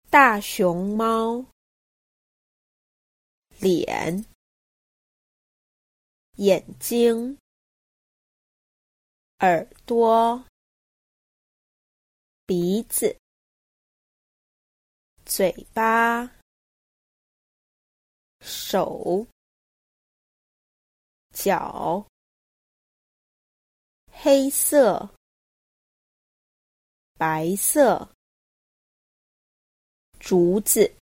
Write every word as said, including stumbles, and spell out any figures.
大熊猫。脸、眼睛、耳朵、鼻子、嘴巴、手、脚、黑色、白色、竹子。